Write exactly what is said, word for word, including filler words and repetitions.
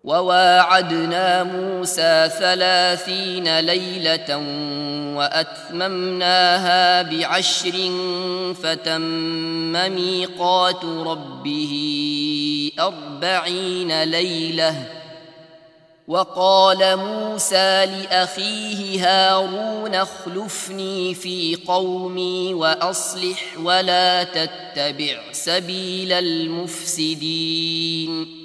وواعدنا موسى ثلاثين ليلة وأتممناها بعشر فتم ميقات ربه أربعين ليلة. وقال موسى لأخيه هارون اخلفني في قومي وأصلح ولا تتبع سبيل المفسدين.